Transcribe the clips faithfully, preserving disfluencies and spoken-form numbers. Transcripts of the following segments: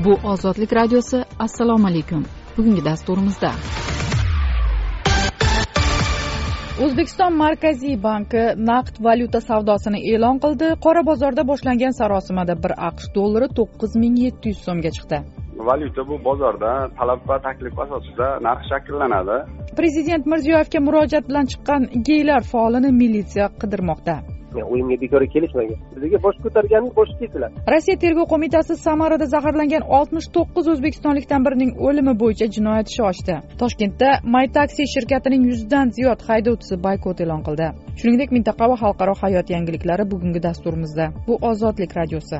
Bu Ozodlik radiosi. Assalomu alaykum. Bugungi dasturimizda O'zbekiston Markaziy banki naqd valyuta savdosini e'lon qildi. Qora bozorda boshlangan sarosimada bir AQSh dollari to'qqiz ming yetti yuz so'mga chiqdi. Valyuta bu bozorda talab va taklif asosida narx shakllanadi. Prezident Mirziyoyevga murojaat bilan chiqqan geylar faolini militsiya qidirmoqda. O'yinga bekor kelishmagan. Bizga bosh ko'targanni bosh ketiladi. Rossiya tergov qo'mitasi Samarada zaharlangan oltmish to'qqiz o'zbekistonlikdan birining o'limi bo'yicha jinoyat ishi ochdi. Toshkentda MyTaxi shirkatining yuzdan ziyod haydovchisi boykot e'lon qildi. Shuningdek, mintaqaviy xalqaro hayot yangiliklari bugungi dasturimizda. Bu Ozodlik radiosi.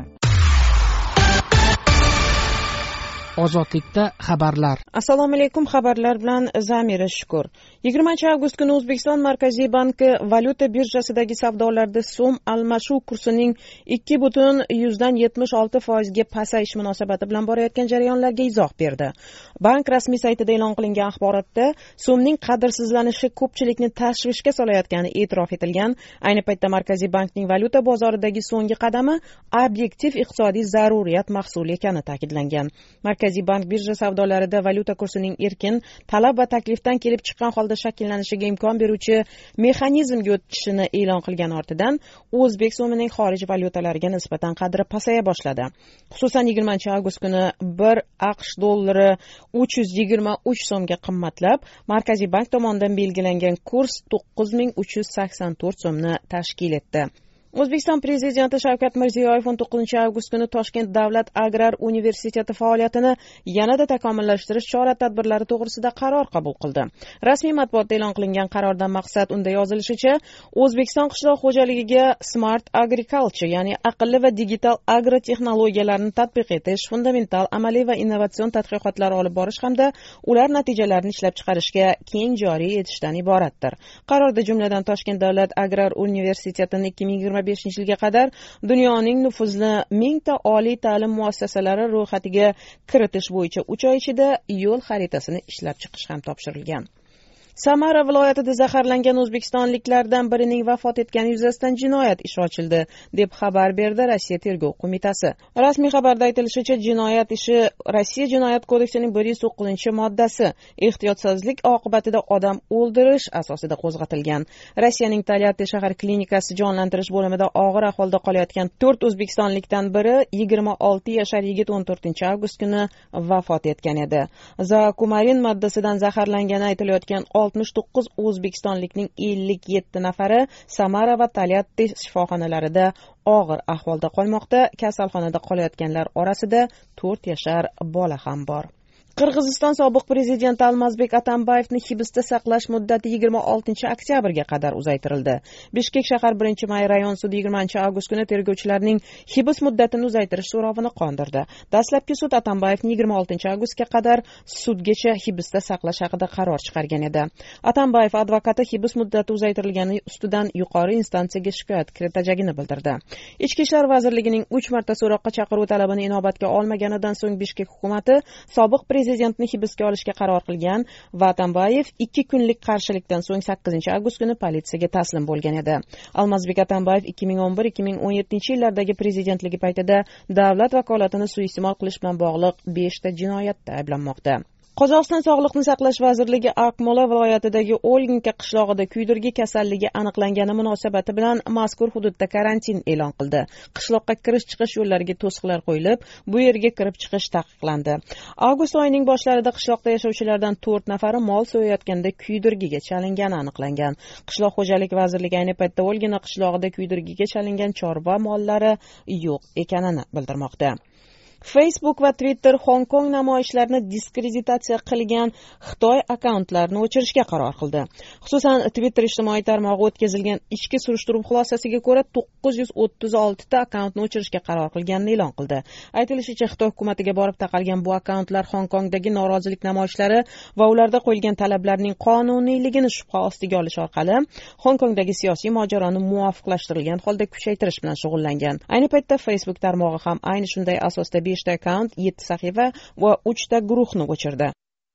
Ozodlikda xabarlar. Assalomu alaykum, xabarlar bilan Zamira Shukur. yigirmanchi avgust kuni O'zbekiston Markaziy banki valyuta birjasidagi savdolarda so'm almashuv kursining ikki butun yetmish olti foizga pasayish munosabati bilan borayotgan jarayonlarga izoh berdi. Bank rasmiy saytida e'lon qilingan axborotda so'mning qadrsizlanishi ko'pchilikni tashvishga solayotgani e'tirof etilgan. Ayni paytda Markaziy bankning valyuta bozoridagi so'nggi qadami obyektiv iqtisodiy zaruriyat mahsuli ekani ta'kidlangan. Markaziy bank birja savdolarida valyuta kursining erkin talab va taklifdan kelib chiqqan holda shakllanishiga imkon beruvchi mexanizmga o'tishini e'lon qilgan ortidan o'zbek so'mining xorij valyutalariga nisbatan qadri pasaya boshladi. Xususan yigirmanchi avgust kuni bir AQSh dollari uch yuz yigirma uch so'mga qimmatlab, Markaziy bank tomonidan belgilangan kurs to'qqiz ming uch yuz sakson to'rt so'mni tashkil etdi. O'zbekiston Prezidenti Shavkat Mirziyoyev o'n to'qqizinchi avgust kuni Toshkent davlat agrar universiteti faoliyatini yanada takomillashtirish chora-tadbirlari to'g'risida qaror qabul qildi. Rasmiy matbuotda e'lon qilingan qarordan maqsad unda yozilishicha, O'zbekiston qishloq xo'jaligiga smart agriculture, ya'ni aqlli va digital agrotexnologiyalarni tatbiq etish, fundamental, amaliy va innovatsion tadqiqotlar olib borish hamda ular natijalarini ishlab chiqarishga keng joriy etishdan iboratdir. Qarorda jumladan Toshkent davlat agrar universitetining ikki ming yigirma beshinchi yilga qadar dunyoning nufuzli mingta oliy ta'lim muassasalari ro'yxatiga kiritish bo'yicha uch oy ichida yo'l xaritasini ishlab chiqish ham topshirilgan. Samara viloyatida zaharlangan o'zbekistonliklardan birining vafot etgani yuzasidan jinoyat ishi ochildi, deb xabar berdi Rossiya tergov qo'mitasi. Rasmiy xabarda aytilishicha, jinoyat ishi Rossiya jinoyat kodeksining bir yuz to'qqizinchi moddasi ehtiyotsizlik oqibatida odam o'ldirish asosida qo'zg'atilgan. Rossiyaning Tolyatti shahar klinikasi jonlantirish bo'limida og'ir ahvolda qolayotgan to'rt o'zbekistonlikdan biri yigirma olti yashar yigit o'n to'rtinchi avgust kuni vafot etgan edi. Zakumarin moddasidan zaharlangani aytilayotgan oltmish to'qqiz o'zbekistonlikning ellik yetti nafari Samara va Tolyatti shifoxonalarida og'ir ahvolda qolmoqda. Kasalxonada qolayotganlar orasida to'rt yashar bola ham bor. Qirg'iziston sobiq prezidenti Almazbek Atambayevni hibsda saqlash muddati yigirma oltinchi oktyabrga qadar uzaytirildi. Bishkek shahar birinchi may rayon sudi yigirmanchi avgust kuni tergovchilarning hibs muddatini uzaytirish so'rovini qondirdi. Dastlabki sud Atambayevni yigirma oltinchi avgustga qadar sudgacha hibsda saqlash haqida qaror chiqargan edi. Atambayev advokati hibs muddati uzaytirilgani ustidan yuqori instansiyaga shikoyat kiritajagini bildirdi. Ichki ishlar vazirligining uch marta so'roqqa chaqiruv talabini inobatga olmaganidan so'ng Bishkek hukumati sobiq prezidentni hibsga olishga qaror qilgan va Atambayev ikki kunlik qarshilikdan so'ng sakkizinchi avgust kuni politsiyaga taslim bo'lgan edi. Almazbek Atambayev ikki ming o'n bir ikki ming o'n yettinchi yillardagi prezidentligi paytida davlat vakolatini suiiste'mol qilish bilan bog'liq beshta jinoyatda ayblanmoqda. Qozog'iston Sog'liqni saqlash vazirligi Akmola viloyatidagi Olginka qishlog'ida kuydirgi kasalligi aniqlangani munosabati bilan mazkur hududda karantin e'lon qildi. Qishloqqa kirish-chiqish yo'llariga to'siqlar qo'yilib, bu yerga kirib chiqish taqiqlandi. Avgust oyining boshlarida qishloqda yashovchilardan to'rt nafari mol so'yayotganda kuydirgiga chalingani aniqlangan. Qishloq xo'jaligi vazirligi ayni paytda Olgina qishlog'ida kuydirgiga chalingan chorva mollari yo'q ekanini bildirmoqda. Facebook va Twitter Hong Kong namoyishlarini diskreditatsiya qilgan Xitoy akkauntlarini o'chirishga qaror qildi. Xususan, Twitter ijtimoiy tarmog'i o'tkazilgan ichki surishtiruv xulosasiga ko'ra to'qqiz yuz o'ttiz olti ta akkauntni o'chirishga qaror qilganini e'lon qildi. Aytilishicha, Xitoy hukumatiga borib taqalgan bu akkauntlar Hong Kongdagi norozilik namoyishlari va ularda qo'yilgan talablarning qonuniyligini shubha ostiga olish orqali Hong Kongdagi siyosiy mojaroni muvofiqlashtirilgan holda kuchaytirish bilan shug'ullangan. Ayni paytda Facebook tarmog'i ham ayni shunday asosda beshta akkaunt, yetti sahifa va uchta guruhni o'chirdi.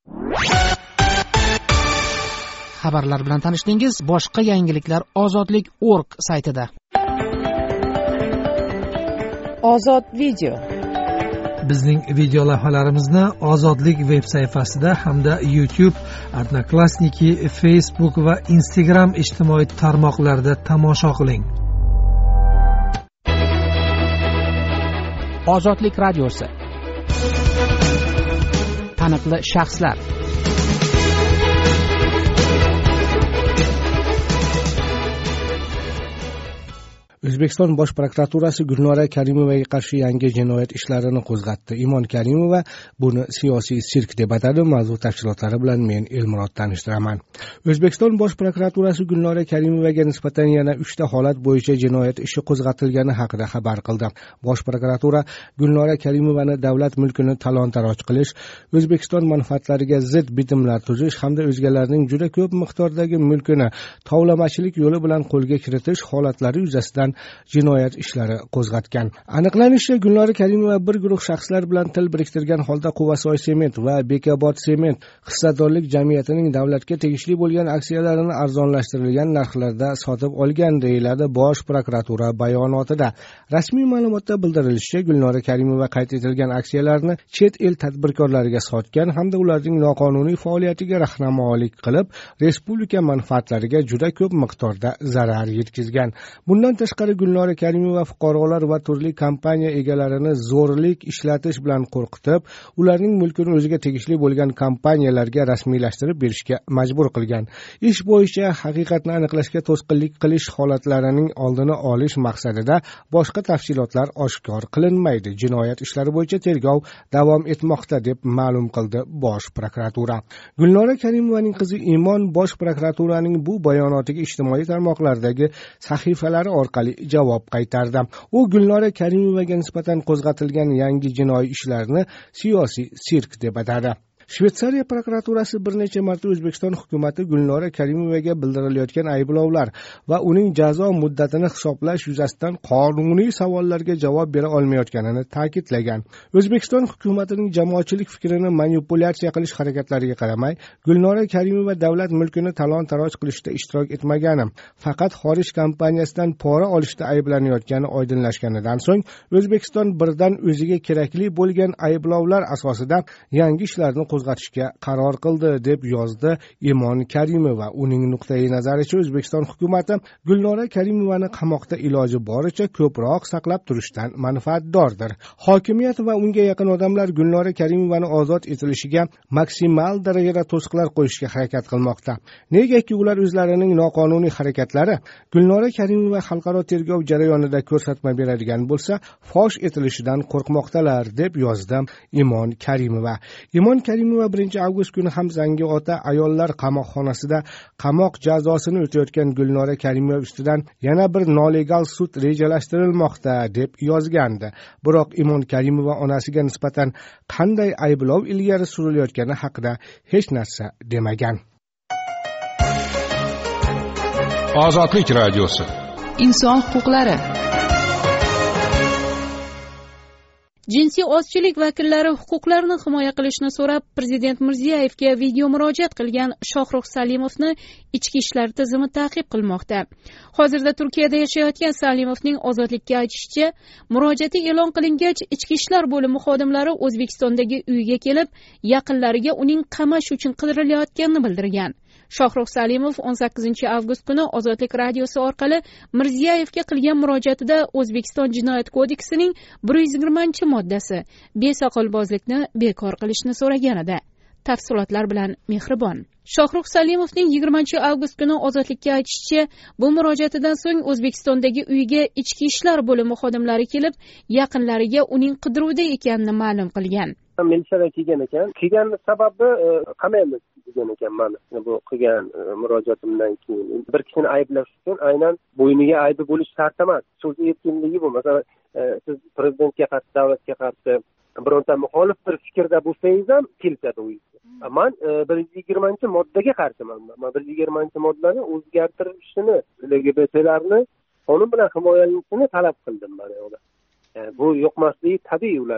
Xabarlar bilan tanishdingiz. Boshqa yangiliklar ozodlik nokta org saytida. Ozod video. bizning video lavhalarimizni Ozodlik veb sayfasida hamda YouTube, Odnoklassniki, Facebook va Instagram ijtimoiy tarmoqlarida tomosha qiling. Ozodlik radiosi. Taniqli shaxslar. O'zbekiston Bosh prokuraturasi Gulnora Karimovaga qarshi yangi jinoyat ishlarini qo'zg'atdi. Imon Karimova buni siyosiy sirk deb atadi. Mavzu tafsilotlari bilan men Elmurod tanishtiraman. O'zbekiston Bosh prokuraturasi Gulnora Karimovaga nisbatan yana uchta holat bo'yicha jinoyat ishi qo'zg'atilgani haqida xabar qildi. Bosh prokuratura Gulnora Karimovani davlat mulkini talon-taroj qilish, O'zbekiston manfaatlariga zid bitimlar tuzish hamda o'zgalarning juda ko'p miqdordagi mulkini tovlamachilik yo'li bilan qo'lga kiritish holatlari yuzasidan jinoyat ishlari qo'zg'atgan. Aniqlanishicha, Gulnora Karimova bir guruh shaxslar bilan til biriktirgan holda Quvasoy sement va Bekobod sement hissadorlik jamiyatining davlatga tegishli bo'lgan aksiyalarini arzonlashtirilgan narxlarda sotib olgan, deyiladi Bosh prokuratura bayonotida. Rasmiy ma'lumotda bildirilishicha, Gulnora Karimova qayd etilgan aksiyalarni chet el tadbirkorlariga sotgan hamda ularning noqonuniy faoliyatiga rahnamolik qilib, respublika manfaatlariga juda ko'p miqdorda zarar yetkazgan. Bundan tashqari Gulnora Karimova fuqarolar va turli kompaniya egalarini zo'rlik ishlatish bilan qo'rqitib, ularning mulkini o'ziga tegishli bo'lgan kompaniyalarga rasmiylashtirib berishga majbur qilgan. Ish bo'yicha haqiqatni aniqlashga to'sqinlik qilish holatlarining oldini olish maqsadida boshqa tafsilotlar oshkor qilinmaydi. Jinoyat ishlari bo'yicha tergov davom etmoqda deb ma'lum qildi Bosh prokuratura. Gulnora Karimovaning qizi Imon Bosh prokuraturaning bu bayonotiga ijtimoiy tarmoqlardagi sahifalari orqali javob qaytardi. U Gulnora Karimovaga nisbatan qo'zg'atilgan yangi jinoiy ishlarni siyosiy sirk deb atadi. Shveysariya prokuraturasi bir necha marta O'zbekiston hukumatı Gulnora Karimovaga bildirilayotgan ayblovlar va uning jazo muddatini hisoblash yuzasidan qonuniy savollarga javob bera olmayotganini ta'kidlagan. O'zbekiston hukumatining jamoatchilik fikrini manipulyatsiya qilish harakatlariga qaramay, Gulnora Karimova davlat mulkini talon-taroj qilishda ishtirok etmagani, faqat xorij kompaniyasidan pora olishda ayblanayotgani oydinlashganidan so'ng, O'zbekiston birdan o'ziga kerakli bo'lgan ayblovlar asosida yangi ishlarni qo'zg'atishga qaror qildi, deb yozdi Imon Karimova. Uning nuqtai nazaricha, O'zbekiston hukumati Gulnora Karimovani qamoqda iloji boricha ko'proq saqlab turishdan manfaatdordir. Hokimiyat va unga yaqin odamlar Gulnora Karimovani ozod etilishiga maksimal darajada to'siqlar qo'yishga harakat qilmoqda. Negaki ular o'zlarining noqonuniy harakatlari Gulnora Karimova xalqaro tergov jarayonida ko'rsatma beradigan bo'lsa, fosh etilishidan qo'rqmoqdalar, deb yozdi Imon Karimova. Imon Karimova birinchi avgust kuni ham Zangiota ayollar qamoqxonasida qamoq jazosini o'tayotgan Gulnora Karimova ustidan yana bir nolegal sud rejalashtirilmoqda deb yozgandi. Biroq Imon Karimova onasiga nisbatan qanday ayblov ilgari surilayotgani haqida hech narsa demagan. Ozodlik radiosi. Inson huquqlari. Jinsiy ozchilik vakillari huquqlarini himoya qilishni so'rab Prezident Mirziyoyevga video murojaat qilgan Shohrux Salimovni ichki ishlar tizimi ta'qib qilmoqda. Hozirda Turkiyada yashayotgan Salimovning ozodlikka aytishicha, murojaati e'lon qilingach, ichki ishlar bo'limi xodimlari O'zbekistondagi uyiga kelib, yaqinlariga uning qamash uchun qidirilayotganini bildirgan. Shohrux Salimov o'n sakkizinchi avgust kuni Ozodlik radiosi orqali Mirziyoyevga qilgan murojaatida O'zbekiston Jinoyat kodeksining bir yuz yigirmanchi moddasi besoqolbozlikni bekor qilishni so'ragan edi. Tafsilotlar bilan Mehribon. Shohrux Salimovning yigirmanchi avgust kuni Ozodlikka aytishicha, bu murojaatidan so'ng O'zbekistondagi uyiga ichki ishlar bo'limi xodimlari kelib, yaqinlariga uning qidiruvda ekanini ma'lum qilgan. Militsiyadan kelgan ekan. Kelgan sababi qamaymiz degan ekan meni. Bu qilgan murojaatimdan keyin bir kishini ayblash uchun aynan bo'yniga aybi bo'lish shart emas. So'z erkinligi bu. Masalan, siz prezidentga qarshi, davlatga qarshi bironta muxolif bir fikrda bo'lsangiz ham keladi u. Men bir yuz yigirmanchi moddaga qarshiman. Men bir yuz yigirmanchi moddani o'zgartirishini, L G B T'larni qonun bilan himoyalanishini talab qildim mana ular. Bu yoqmasligi tabiiy ularga.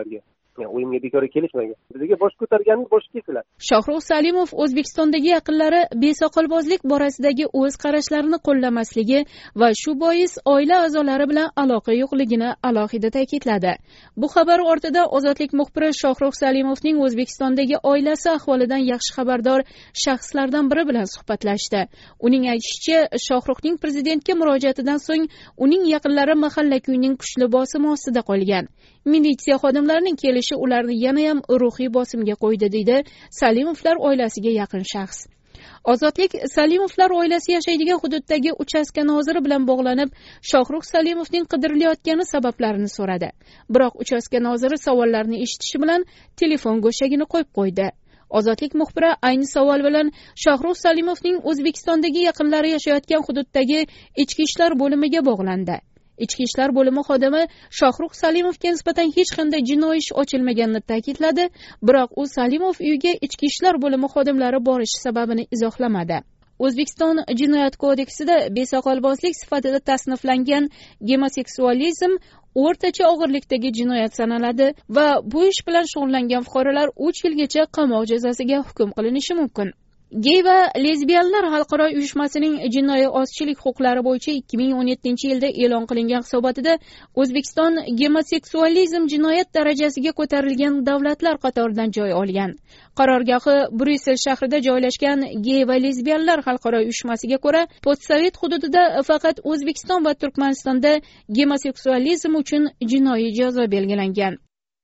o'yinga bekor kelishmagan. Bizga bosh ko'targanimiz bosh kelsalar. Shohrux Salimov O'zbekistondagi yaqinlari besoqolbozlik borasidagi o'z qarashlarini qo'llamasligi va shu bois oila a'zolari bilan aloqa yo'qligini alohida ta'kidladi. Bu xabar ortida Ozodlik muxbiri Shohrux Salimovning O'zbekistondagi oilasi ahvolidan yaxshi xabardor shaxslardan biri bilan suhbatlashdi. Uning aytishicha, Shohruxning prezidentga murojaatidan so'ng uning yaqinlari mahalla kuyning kuchli bosimi ostida qolgan. Militsiya xodimlarining kelishi ularni yana ham ruhiy bosimga qo'ydi, deydi Salimovlar oilasiga yaqin shaxs. Ozodlik Salimovlar oilasi yashaydigan hududdagi uchastka noziri bilan bog'lanib, Shohrux Salimovning qidirilayotgani sabablarini so'radi. Biroq uchastka noziri savollarni eshitishi bilan telefon go'shagini qo'yib qo'ydi. Ozodlik muxbiri ayni savol bilan Shohrux Salimovning O'zbekistondagi yaqinlari yashayotgan hududdagi ichki ishlar bo'limiga bog'landi. Ichki ishlar bo'limi xodimi Shohrux Salimovga nisbatan hech qanday jinoiy ish ochilmaganini ta'kidladi, biroq u Salimov uyiga ichki ishlar bo'limi xodimlari borishi sababini izohlamadi. O'zbekiston Jinoyat kodeksida besoqolbozlik sifatida tasniflangan gemoseksualizm o'rtacha og'irlikdagi jinoyat sanaladi va bu ish bilan shug'ullangan fuqarolar uch yilgacha qamoq jazosiga hukm qilinishi mumkin. Gey va lezbiyanlar xalqaro uyushmasining jinoiy ozchilik huquqlari bo'yicha ikki ming o'n yettinchi yilda e'lon qilingan hisobotida O'zbekiston gemoseksualizm jinoyat darajasiga ko'tarilgan davlatlar qatoridan joy olgan. Qarorgohi Bryussel shahrida joylashgan Gey va lezbiyanlar xalqaro uyushmasiga ko'ra, postsovet hududida faqat O'zbekiston va Turkmanistonda gemoseksualizm uchun jinoiy jazo belgilangan.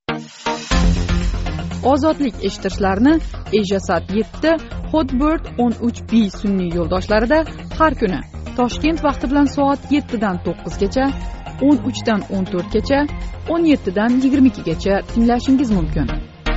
Ozodlik eshitishlarni Ejasat yetti, Hotbird o'n uch B sun'iy yo'ldoshlarida har kuni Toshkent vaqti bilan soat yettidan to'qqizgacha, o'n uchdan o'n to'rtgacha, o'n yettidan yigirma ikkigacha tinglashingiz mumkin.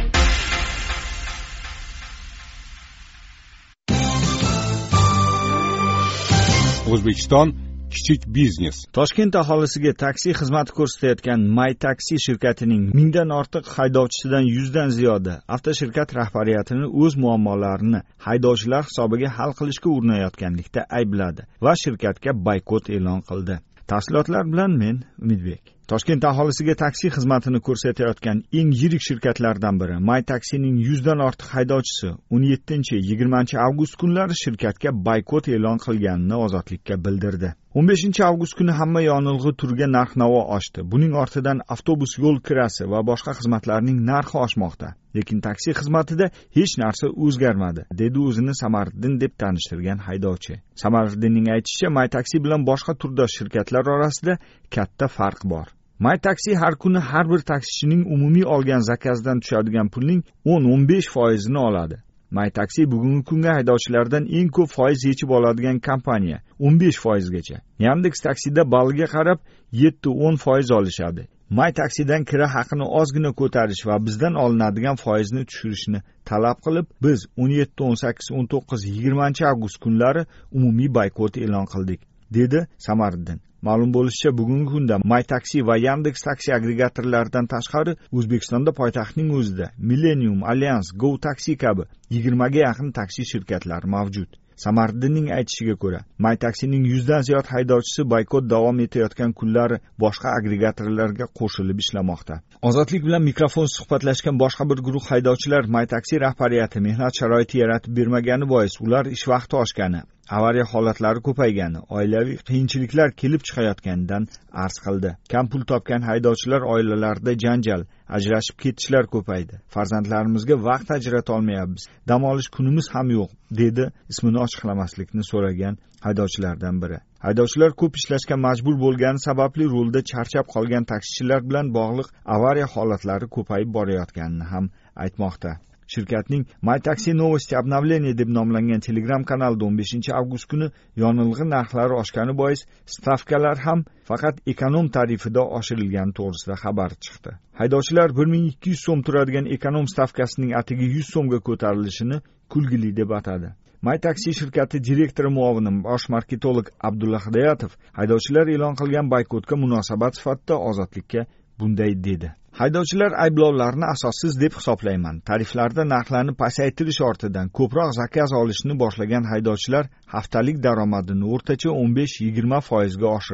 O'zbekiston kichik biznes. Toshkent aholisiga taksi xizmati ko'rsatayotgan MyTaxi shirkatining mingdan ortiq haydovchisidan yuzdan ziyodi avtoshirkat rahbariyatini o'z muammolarini haydovchilar hisobiga hal qilishga urinayotganlikda aybladi va shirkatga boykot e'lon qildi. Tafsilotlar bilan men Umidbek. Toshkent aholisiga taksi xizmatini ko'rsatayotgan eng yirik shirkatlardan biri MyTaxining yuzdan ortiq haydovchisi o'n yettinchi yigirmanchi avgust kunlari shirkatga boykot e'lon qilganini Ozodlikka bildirdi. o'n beshinchi avgust kuni hamma yonilg'i turiga narx-navo oshdi. Buning ortidan avtobus yo'l kirasi va boshqa xizmatlarning narxi oshmoqda. Lekin taksi xizmatida hech narsa o'zgarmadi, dedi o'zini Samariddin deb tanishtirgan haydovchi. Samariddinning aytishicha, MyTaxi bilan boshqa turdosh shirkatlar orasida katta farq bor. MyTaxi har kuni har bir taksichining umumiy olgan zakazdan tushadigan pulning o'n o'n besh foizini oladi. MyTaxi bugungi kunga haydovchilardan eng ko'p foiz yechib oladigan kompaniya, o'n besh foizgacha. Yandex taksida balliga qarab yetti o'n foiz olishadi. MyTaxidan kira haqini ozgina ko'tarish va bizdan olinadigan foizni tushirishni talab qilib, biz o'n yetti o'n sakkiz o'n to'qqiz yigirmanchi avgust kunlari umumiy boykot e'lon qildik, dedi Samariddin. Ma'lum bo'lishicha, bugungi kunda MyTaxi va Yandex taksi agregatorlaridan tashqari O'zbekistonda poytaxtning o'zida Millennium, Alliance, Go Taxi kabi yigirmaga yaqin taksi shirkatlari mavjud. Samariddinning aytishiga ko'ra, MyTaxining yuzdan ziyod haydovchisi boykot davom etayotgan kunlari boshqa agregatorlarga qo'shilib ishlamoqda. Ozodlik bilan mikrofon suhbatlashgan boshqa bir guruh haydovchilar MyTaxi rahbariyati mehnat sharoiti yaratib bermagani bois ular ish vaqti oshgani, avariya holatlari ko'paygani, oilaviy qiyinchiliklar kelib chiqayotganidan arz qildi. Kam pul topgan haydovchilar oilalarida janjal, ajrashib ketishlar ko'paydi. Farzandlarimizga vaqt ajrata olmayapmiz. Dam olish kunimiz ham yo'q, dedi ismini ochiqlamaslikni so'ragan haydovchilardan biri. Haydovchilar ko'p ishlashga majbur bo'lgani sababli yo'lda charchab qolgan taksichilar bilan bog'liq avariya holatlari ko'payib borayotganini ham aytmoqda. Shirkatning MyTaxi Novosti обновление deb nomlangan Telegram kanalida o'n beshinchi avgust kuni yonilg'i narxlari oshgani bois stavkalar ham faqat ekonom tarifida oshirilgani to'g'risida xabar chiqdi. Haydovchilar bir ming ikki yuz so'm turadigan ekonom stavkasining atigi yuz so'mga ko'tarilishini kulgili deb atadi. MyTaxi shirkati direktori muavini bosh marketolog Abdulla Hidoyatov haydovchilar e'lon qilgan boykotga munosabat sifatida Ozodlikka bunday dedi. Haydovchilar ayblovlarni asossiz deb hisoblayman. Tariflarda narxlarni pasaytirish ortidan ko'proq zakaz olishni boshlagan haydovchilar haftalik daromadini o'rtacha o'n besh yigirma foizga oshirdi.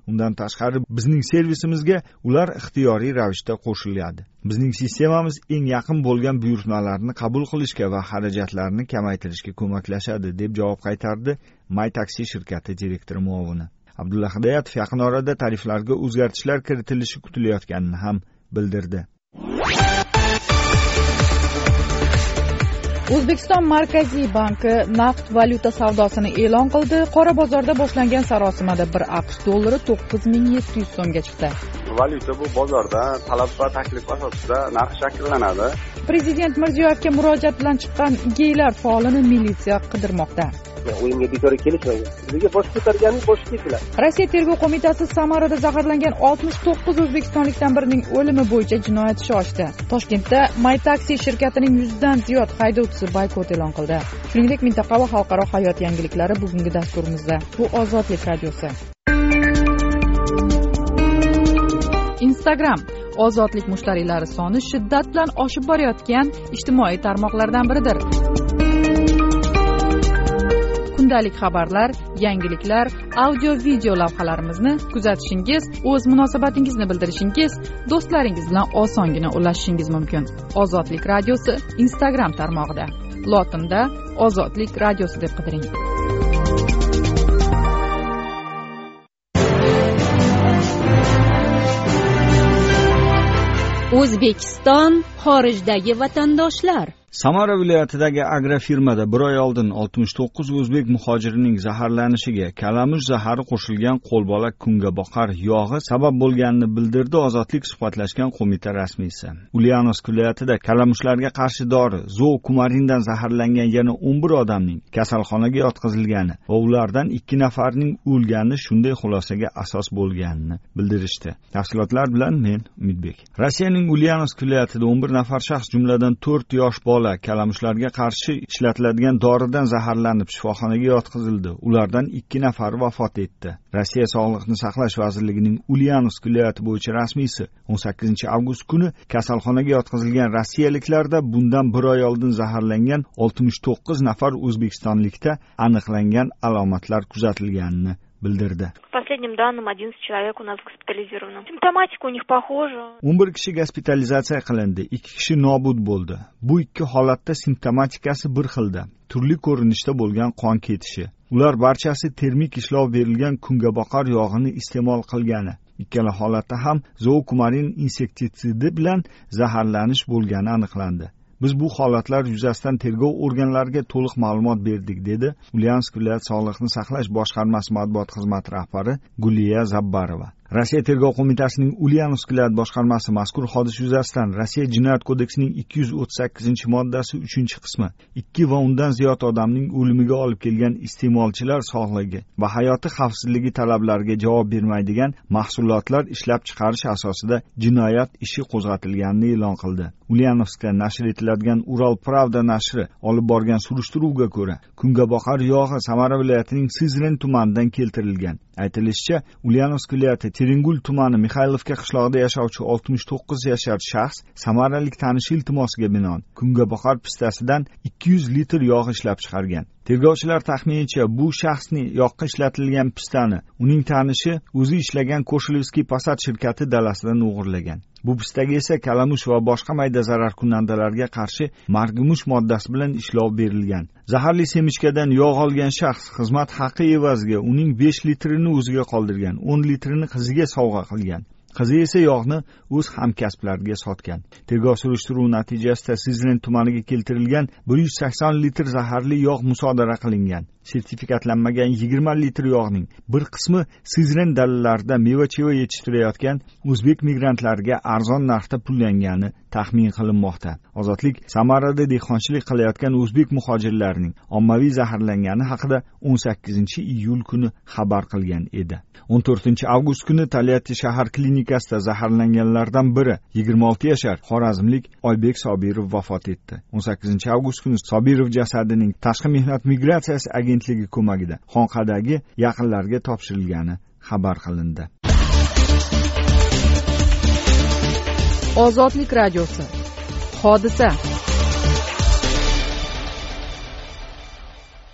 Undan tashqari bizning servisimizga ular ixtiyoriy ravishda qo'shiladi. Bizning sistemamiz eng yaqin bo'lgan buyurtmalarni qabul qilishga va xarajatlarni kamaytirishga ko'maklashadi, deb javob qaytardi MyTaxi shirkati direktori muovini. Abdulla Hidoyatov yaqin orada tariflarga o'zgartishlar kiritilishi kutilayotganini ham bildirdi. O'zbekiston Markaziy banki naqd valyuta savdosini e'lon qildi. Qora bozorda boshlangan sarosimada bir AQSh dollari to'qqiz ming yetti yuz so'mga chiqdi. Valyuta bu bozorda talab va taklif asosida narx shakllanadi. Prezident Mirziyoyevga murojaat bilan chiqqan geylar faolini militsiya qidirmoqda. O'yinga bekor kelishmagan. Bizga bosh ko'targani bosh ketiladi. Rossiya tergov qo'mitasi Samarada zaharlangan oltmish to'qqiz o'zbekistonlikdan birining o'limi bo'yicha jinoyat ishi ochdi. Toshkentda MyTaxi shirkatining yuzdan ziyod haydovchisi boykot e'lon qildi. Shuningdek, mintaqa va xalqaro hayot yangiliklari bugungi dasturimizda. Bu Ozodlik radiosi. Instagram ozodlik mushtariylari soni shiddat bilan oshib borayotgan ijtimoiy tarmoqlardan biridir. Kundalik xabarlar, yangiliklar, audio-video lavhalarimizni kuzatishingiz, o'z munosabatingizni bildirishingiz, do'stlaringiz bilan osongina ulashishingiz mumkin. Ozodlik radiosi Instagram tarmog'ida. Lotinda Ozodlik radiosi deb qidiring. O'zbekiston xorijdagi vatandoshlar. Samara viloyatidagi agrofirmada bir oy oldin oltmish to'qqiz o'zbek muhojirining zaharlanishiga kalamush zahari qo'shilgan qo'lbola kungaboqar yog'i sabab bo'lganini bildirdi Ozodlik suhbatlashgan qo'mita rasmiysi. Ulyanovsk viloyatida kalamushlarga qarshi dori zookumarindan zaharlangan yana o'n bir odamning kasalxonaga yotqizilgani va ulardan ikki nafarining o'lgani shunday xulosaga asos bo'lganini bildirishdi. Tafsilotlar bilan men Umidbek. Rossiyaning Ulyanovsk viloyatida o'n bir nafar shaxs, jumladan to'rt yosh bola kalamushlarga qarshi ishlatiladigan doridan zaharlanib shifoxonaga yotqizildi. Ulardan ikki nafari vafot etdi. Rossiya Sog'liqni saqlash vazirligining Ulyanovsk viloyati bo'yicha rasmiysi o'n sakkizinchi avgust kuni kasalxonaga yotqizilgan rossiyaliklarda bundan bir oy oldin zaharlangan oltmish to'qqiz nafar o'zbekistonlikda aniqlangan alomatlar kuzatilganini bildirdi. По последним данным, одиннадцать человек у нас госпитализировано. Симптоматика у них похожа. o'n bir kishi gospitalizatsiya qilindi, ikki kishi nobud bo'ldi. Bu ikki holatda simptomatikasi bir xilda, turli ko'rinishda bo'lgan qon ketishi. Ular barchasi termik ishlov berilgan kungaboqar yog'ini iste'mol qilgani. Ikkala holatda ham zookumarin insektitsidi bilan zaharlanish bo'lgani aniqlandi. Biz bu holatlar yuzasidan tergov organlariga to'liq ma'lumot berdik, dedi Ulyanovsk viloyat Sog'liqni saqlash boshqarmasi matbuot xizmati rahbari Guliya Zabbarova. Rossiya tergov qo'mitasining Ulyanovsk viloyat boshqarmasi mazkur hodisa yuzasidan Rossiya jinoyat kodeksining ikki yuz o'ttiz sakkizinchi moddasi uchinchi qismi ikki va undan ziyod odamning o'limiga olib kelgan iste'molchilar sog'ligi va hayoti xavfsizligi talablariga javob bermaydigan mahsulotlar ishlab chiqarish asosida jinoyat ishi qo'zg'atilganini e'lon qildi. Ulyanovskda nashr etiladigan Ural Pravda nashri olib borgan surishtiruvga ko'ra, kungaboqar yog'i Samara viloyatining Sizren tumanidan keltirilgan. Aytilishicha, Ulyanovsk viloyati Teringul tumani Mixaylovka qishlog'ida yashovchi oltmish to'qqiz yashar shaxs samaralik tanishi iltimosiga binoan kungaboqar pistasidan ikki yuz litr yog' ishlab chiqargan. Tergovchilar taxminicha bu shaxsning yoqqa ishlatilgan pistani uning tanishi o'zi ishlagan Koshilevskiy Passat shirkati dalasidan o'g'irlagan. Bu pistaga esa kalamush va boshqa mayda zararkunandalarga qarshi margumush moddasi bilan ishlov berilgan. Zaharli semichkadan yog' olgan shaxs xizmat haqi evaziga uning besh litrini o'ziga qoldirgan, o'n litrini qiziga sovg'a qilgan. Qizi esa yog'ni o'z hamkasblariga sotgan. Tergov surishtiruvi natijasida Sizren tumaniga keltirilgan bir yuz sakson litr zaharli yog' musodara qilingan. Sertifikatlanmagan yigirma litr yog'ning bir qismi Sizren dalalarida meva-cheva yetishtirayotgan o'zbek migrantlarga arzon narxda pullangani taxmin qilinmoqda. Ozodlik Samarada dehqonchilik qilayotgan o'zbek muhojirlarining ommaviy zaharlangani haqida o'n sakkizinchi iyul kuni xabar qilgan edi. o'n to'rtinchi avgust kuni Taliati shahar klinikasida zaharlanganlardan biri yigirma olti yashar xorazmlik Oybek Sobirov vafot etdi. o'n sakkizinchi avgust kuni Sobirov jasadining Tashqi mehnat migratsiyasi agentligi ko'magida Xonqadagi yaqinlarga topshirilgani xabar qilindi. Ozodlik radiosi. Hodisa.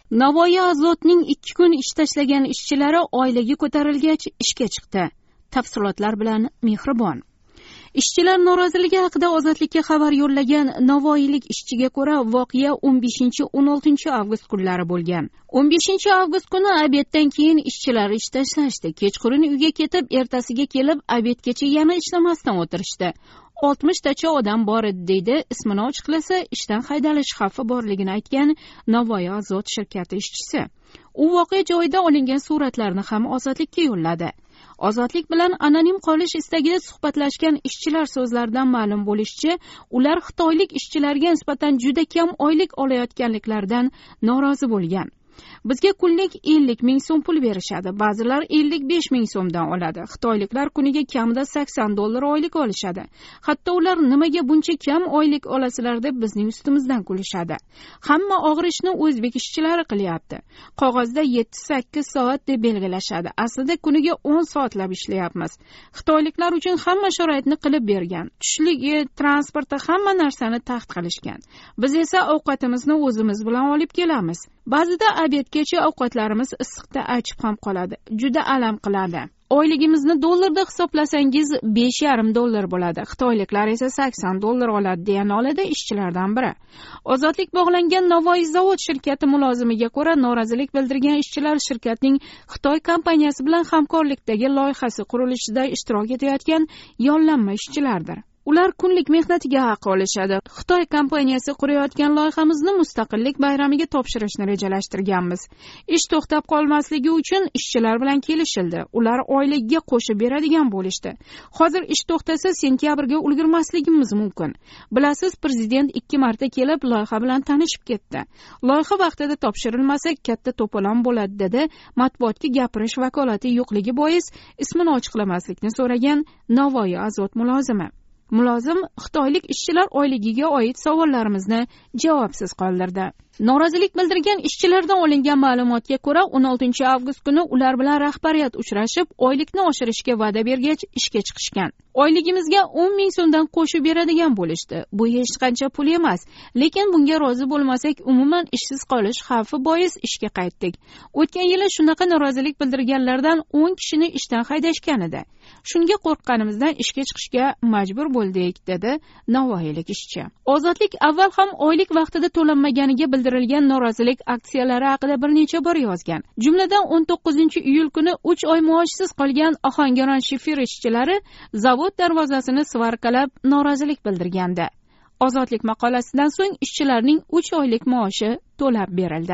Navoiy Azotning ikki kun ish tashlagan ishchilari oilaga ko'tarilgach ishga chiqdi. Tafsilotlar bilan Mehribon. Ishchilar noroziligi haqida Ozodlikka xabar yo'llagan navoiylik ishchiga ko'ra, voqea o'n beshinchi o'n oltinchi avgust kunlari bo'lgan. o'n beshinchi avgust kuni obeddan keyin ishchilar ish tashlashdi. Kechqurun uyga ketib, ertasiga kelib, obedgacha yana ishlamasdan o'tirishdi. oltmishtacha odam bor edi, deydi ismini ochiqlasa ishdan haydalish xavfi borligini aytgan Navoiy Azot shirkati ishchisi. U voqea joyida olingan suratlarni ham Ozodlikka yo'lladi. Ozodlik bilan anonim qolish istagida suhbatlashgan ishchilar so'zlaridan ma'lum bo'lishicha, ular xitoylik ishchilarga nisbatan juda kam oylik olayotganliklaridan norozi bo'lgan. Bizga kunlik ellik ming so'm pul berishadi, ba'zilar ellik besh ming so'mdan oladi. Xitoyliklar kuniga kamida sakson dollar oylik olishadi. Hatto ular nimaga buncha kam oylik olasizlar deb bizning ustimizdan kulishadi. Hamma og'ir ishni o'zbek ishchilari qilyapti. Qog'ozda yetti sakkiz soat deb belgilashadi. Aslida kuniga o'n soatlab ishlayapmiz. Xitoyliklar uchun hamma sharoitni qilib bergan. Tushligi, transporti, hamma narsani taxt qilishgan. Biz esa ovqatimizni o'zimiz bilan olib kelamiz. Ba'zida obedgacha ovqatlarimiz issiqda achib ham qoladi. Juda alam qiladi. Oyligimizni dollarda hisoblasangiz besh yarim dollar bo'ladi. Xitoyliklar esa sakson dollar oladi, deya nolada ishchilardan biri. Ozodlik bog'langan Navoiy zavod shirkati mulozimiga ko'ra, norozilik bildirgan ishchilar shirkatning Xitoy kompaniyasi bilan hamkorlikdagi loyihasi qurilishida ishtirok etayotgan yollanma ishchilardir. Ular kunlik mehnatiga haq olishadi. Xitoy kompaniyasi qurayotgan loyihamizni mustaqillik bayramiga topshirishni rejalashtirganmiz. Ish to'xtab qolmasligi uchun ishchilar bilan kelishildi. Ular oyligiga qo'shib beradigan bo'lishdi. Hozir ish to'xtasa sentyabrga ulgurmasligimiz mumkin. Bilasiz, prezident ikki marta kelib loyiha bilan tanishib ketdi. Loyiha vaqtida topshirilmasa katta to'polon bo'ladi, dedi matbuotga gapirish vakolati yo'qligi bois ismini ochiqlamaslikni so'ragan Navoiy Azot mulozimi. Mulozim xitoylik ishchilar oyligiga oid savollarimizni javobsiz qoldirdi. Norozilik bildirgan ishchilardan olingan ma'lumotga ko'ra, o'n oltinchi avgust kuni ular bilan rahbariyat uchrashib, oylikni oshirishga va'da bergach ishga chiqishgan. Oyligimizga o'n ming so'mdan qo'shib beradigan bo'lishdi. Bu hech qancha pul emas, lekin bunga rozi bo'lmasak, umuman ishsiz qolish xavfi bois ishga qaytdik. O'tgan yili shunaqa norozilik bildirganlardan o'n kishini ishdan haydashgan edi. Shunga qo'rqqanimizdan ishga chiqishga majbur bo'ldik, dedi navoiylik ishchi. Ozodlik avval ham oylik vaqtida to'lanmaganiga bildirilgan norozilik aksiyalari haqida bir necha bor yozgan. Jumladan o'n to'qqizinchi iyul kuni uch oy maoshsiz qolgan Ohangaron shifir ishchilari zavod darvozasini svarkalab norozilik bildirgandi. Ozodlik maqolasidan so'ng ishchilarning uch oylik maoshi to'lab berildi.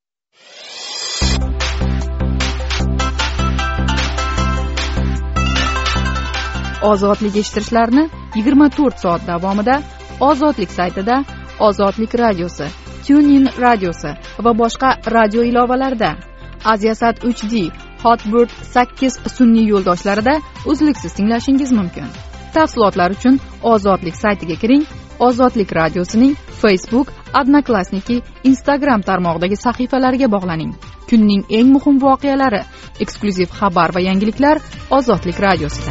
Ozodlik eshittirishlarni yigirma to'rt soat davomida Ozodlik saytida, Ozodlik radiosi, TuneIn radiosi va boshqa radio ilovalarida, Aziasat uch D, Hotbird sakkiz sun'iy yo'ldoshlarida uzluksiz tinglashingiz mumkin. Tafsilotlar uchun Ozodlik saytiga kiring. Ozodlik radiosining Facebook, Odnoklassniki, Instagram tarmog'idagi sahifalariga bog'laning. Kunning eng muhim voqealari, eksklyuziv xabar va yangiliklar Ozodlik radiosida.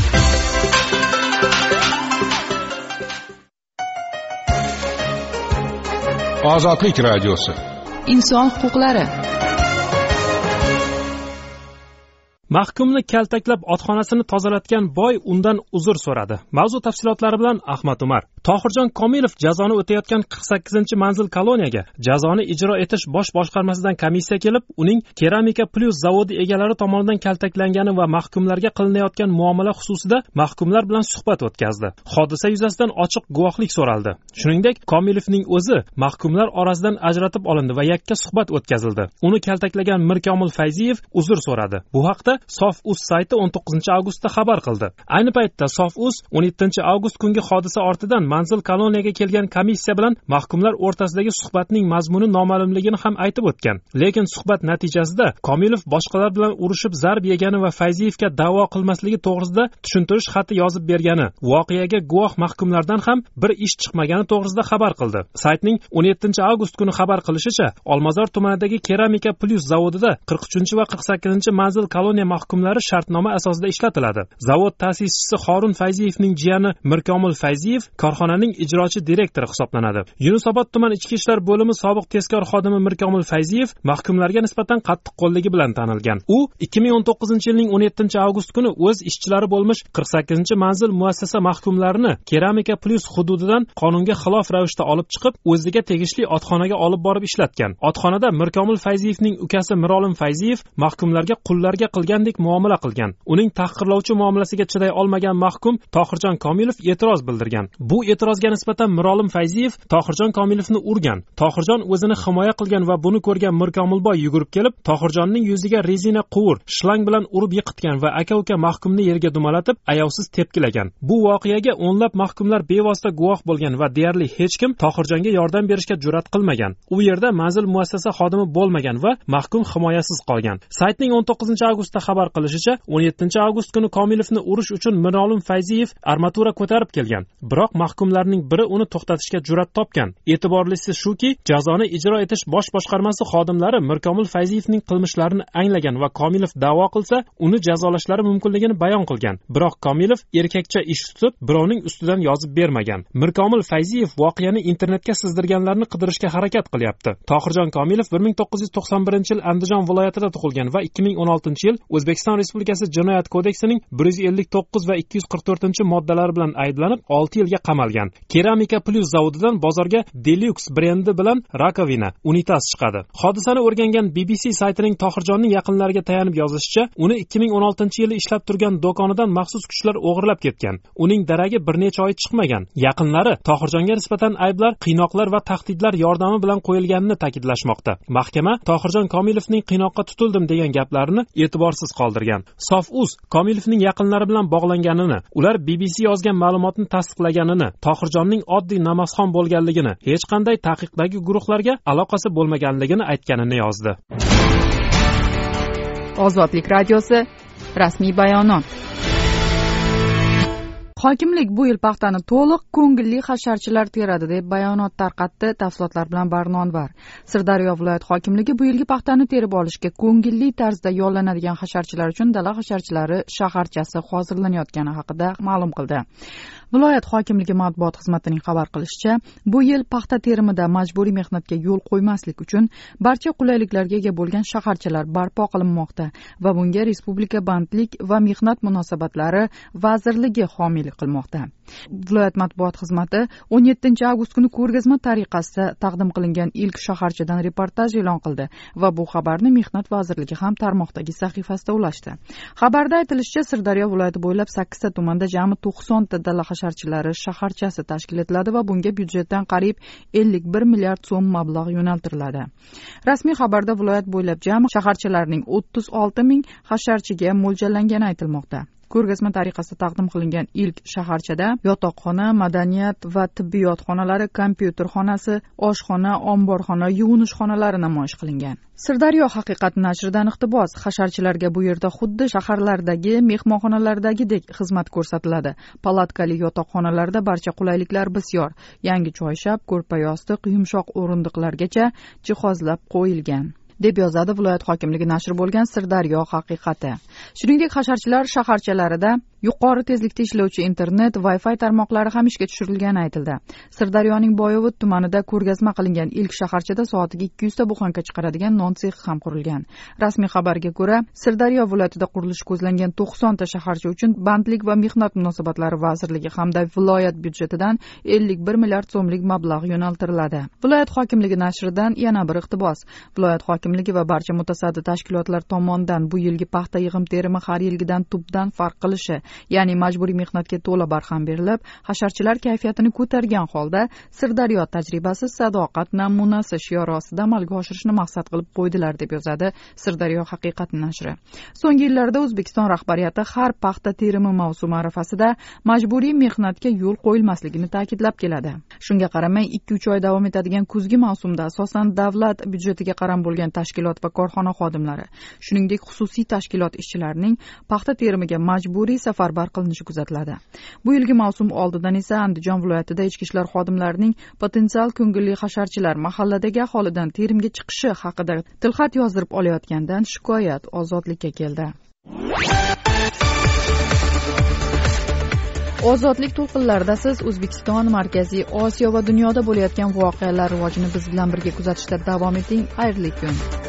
Ozodlik radiosi. Inson huquqlari. Mahkumni kaltaklab otxonasini tozalatgan boy undan uzr so'radi. Mavzu tafsilotlari bilan Ahmad Umar. Tohirjon Komilov jazoni o'tayotgan qirq sakkizinchi manzil koloniyaga jazoni ijro etish bosh boshqarmasidan komissiya kelib, uning Keramika Plus zavodi egalari tomonidan kaltaklangani va mahkumlarga qilinayotgan muomala xususida mahkumlar bilan suhbat o'tkazdi. Hodisa yuzasidan ochiq guvohlik so'raldi. Shuningdek, Komilovning o'zi mahkumlar orasidan ajratib olindi va yakka suhbat o'tkazildi. Uni kaltaklagan Mirkomil Fayziyev uzr so'radi. Bu haqda Sof.uz sayti o'n to'qqizinchi avgustda xabar qildi. Ayni paytda Sof.uz o'n yettinchi avgust kungi hodisa ortidan manzil koloniyaga kelgan komissiya bilan mahkumlar o'rtasidagi suhbatning mazmuni noma'lumligini ham aytib o'tgan. Lekin suhbat natijasida Komilov boshqalar bilan urushib zarb yegani va Fayziyevga da'vo qilmasligi to'g'risida tushuntirish xati yozib bergani, voqeaga guvoh mahkumlardan ham bir ish chiqmagani to'g'risida xabar qildi. Saytning o'n yettinchi avgust kuni xabar qilishicha, Olmazor tumanidagi Keramika Plus zavodida qirq uchinchi va qirq sakkizinchi manzil koloniya mahkumlari shartnoma asosida ishlatiladi. Zavod ta'sischisi Xorun Fayziyevning jiyani Mirkomil Fayziyev korxonaning ijrochi direktori hisoblanadi. Yunusobod tuman ichki ishlar bo'limi sobiq tezkor xodimi Mirkomil Fayziyev mahkumlarga nisbatan qattiqqo'lligi bilan tanilgan. U ikki ming o'n to'qqizinchi yilning o'n yettinchi avgust kuni o'z ishchilari bo'lmish qirq sakkizinchi manzil muassasa mahkumlarini Keramika Plus hududidan qonunga xilof ravishda olib chiqib, o'ziga tegishli otxonaga olib borib ishlatgan. Otxonada Mirkomil Fayziyevning ukasi Mirolim Fayziyev mahkumlarga qullarga qilgandek muomala qilgan. Uning tahqirlovchi muomalasiga chiday olmagan mahkum Tohirjon Komilov e'tiroz bildirgan. Bu e'tirozga nisbatan Mirolim Fayziyev Tohirjon Komilovni urgan. Tohirjon o'zini himoya qilgan va buni ko'rgan Mirkomilboy yugurib kelib, Tohirjonning yuziga rezina quvur, shlang bilan urib yiqitgan va aka-uka mahkumni yerga dumalatib, ayovsiz tepkilagan. Bu voqeaga o'nlab mahkumlar bevosita guvoh bo'lgan va deyarli hech kim Tohirjonga yordam berishga jur'at qilmagan. U yerda manzil muassasa xodimi bo'lmagan va mahkum himoyasiz qolgan. Saytning o'n to'qqizinchi avgustda xabar qilishicha, o'n yettinchi avgust kuni Komilovni urish uchun Mirolim Fayziyev armatura ko'tarib kelgan. Biroq mahkumlarning biri uni to'xtatishga jur'at topgan. E'tiborlisi shuki, jazoni ijro etish bosh boshqarmasi xodimlari Mirkomil Fayziyevning qilmishlarini anglagan va Komilov da'vo qilsa, uni jazolashlari mumkinligini bayon qilgan. Biroq Komilov erkakcha ish tutib, birovning ustidan yozib bermagan. Mirkomil Fayziyev voqeani internetga sizdirganlarni qidirishga harakat qilyapti. Tohirjon Komilov bir ming to'qqiz yuz to'qson birinchi yil Andijon viloyatida tug'ilgan va ikki ming o'n oltinchi yil O'zbekiston Respublikasi Jinoyat kodeksining bir yuz ellik to'qqiz va ikki yuz qirq to'rtinchi moddalari bilan ayblanib olti yilga qamalgan. Keramika Plus zavodidan bozorga Deluxe brendi bilan rakovina, unitaz chiqadi. Hodisani o'rgangan B B C saytining Tohirjonning yaqinlariga tayanib yozishicha, uni ikki ming o'n oltinchi yili ishlab turgan do'konidan maxsus kuchlar o'g'irlab ketgan. Uning daragi bir necha oy chiqmagan. Yaqinlari Tohirjonga nisbatan ayblar, qiynoqlar va tahdidlar yordami bilan qo'yilganini ta'kidlashmoqda. Mahkama Tohirjon Komilovning qiynoqqa tutildim degan gaplarini e'tiborsiz qoldirgan. Sof.uz Komilovning yaqinlari bilan bog'langanini, ular B B C yozgan ma'lumotni tasdiqlaganini, Tohirjonning oddiy namozxon bo'lganligini, hech qanday taqiqdagi guruhlarga aloqasi bo'lmaganligini aytganini yozdi. Ozodlik radiosi rasmiy bayonot. Hokimlik bu yil paxtani to'liq ko'ngilli hasharchilar teradi deb bayonot tarqatdi. Tafsilotlar bilan Barnonvar. Sirdaryo viloyat hokimligi bu yilgi paxtani terib olishga ko'ngilli tarzda yollanadigan hasharchilar uchun dala hasharchilari shaharchasi hozirlanayotgani haqida ma'lum qildi. Viloyat hokimligi matbuot xizmatining xabar qilishicha, bu yil paxta terimida majburiy mehnatga yo'l qo'ymaslik uchun barcha qulayliklarga ega bo'lgan shaharchalar barpo qilinmoqda va bunga Respublika bandlik va mehnat munosabatlari vazirligi homiylik qilmoqda. Viloyat matbuot xizmati o'n yettinchi avgust kuni ko'rgazma tariqasida taqdim qilingan ilk shaharchadan reportaj e'lon qildi va bu xabarni Mehnat vazirligi ham tarmoqdagi sahifasida ulashdi. Xabarda aytilishicha, Sirdaryo viloyati bo'ylab sakkizta tumanda jami to'qsonta dala hasharchilari shaharchasi tashkil etiladi va bunga byudjetdan qariyb ellik bir milliard so'm mablag' yo'naltiriladi. Rasmiy xabarda viloyat bo'ylab jami shaharchalarning o'ttiz olti ming hasharchiga mo'ljallangani aytilmoqda. Ko'rgazma tariqasida taqdim qilingan ilk shaharchada yotoqxona, madaniyat va tibbiyot xonalari, kompyuter xonasi, oshxona, omborxona, yuvinish xonalari namoyish qilingan. Sirdaryo haqiqat nashridan iqtibos: hasharchilarga bu yerda xuddi shaharlardagi mehmonxonalardagidek xizmat ko'rsatiladi. Palatkali yotoqxonalarda barcha qulayliklar bisyor. Yangi choyshab, ko'rpa-yostiq, yumshoq o'rindiqlargacha jihozlab qo'yilgan, deb yozadi viloyat hokimligi nashri bo'lgan Sirdaryo haqiqati. Shuningdek, hasharchilar shaharchalarida yuqori tezlikda ishlovchi internet, Wi-Fi tarmoqlari ham ishga tushirilgani aytildi. Sirdaryoning Boyovut tumanida ko'rgazma qilingan ilk shaharchada soatiga ikki yuz ta buxanka chiqaradigan non sexi ham qurilgan. Rasmiy xabarga ko'ra, Sirdaryo viloyatida qurilishi ko'zlangan to'qson ta shaharcha uchun Bandlik va mehnat munosabatlari vazirligi hamda viloyat byudjetidan ellik bir milliard so'mlik mablag' yo'naltiriladi. Viloyat hokimligi nashridan yana bir iqtibos: viloyat hokimligi va barcha mutasaddi tashkilotlar tomonidan bu yilgi paxta yig'im terimi har yilgidan tubdan farq qilishi, ya'ni majburiy mehnatga to'la barham berilib, hasharchilar kayfiyatini ko'targan holda Sirdaryo tajribasi sadoqat namunasi shiori ostida amalga oshirishni maqsad qilib qo'ydilar, deb yozadi Sirdaryo haqiqat nashri. So'nggi yillarda O'zbekiston rahbariyati har paxta terimi mavsumi arafasida majburiy mehnatga yo'l qo'yilmasligini ta'kidlab keladi. Shunga qaramay, ikki uch oy davom etadigan kuzgi mavsumda asosan davlat byudjetiga qaram bo'lgan tashkilot va korxona xodimlari, shuningdek xususiy tashkilot ishchilarining paxta terimiga majburiy safarbar qilinishi kuzatiladi. Bu yilgi mavsum oldidan esa Andijon viloyatida ichki ishlar xodimlarining potensial ko'ngilli hasharchilar mahalladagi aholidan terimga chiqishi haqida tilxat yozdirib olayotgandan shikoyat Ozodlikka keldi. ozodlik to'lqinlarida siz O'zbekiston, Markaziy Osiyo va dunyoda bo'layotgan voqealar rivojini biz bilan birga kuzatishda davom eting. Xayrli kun.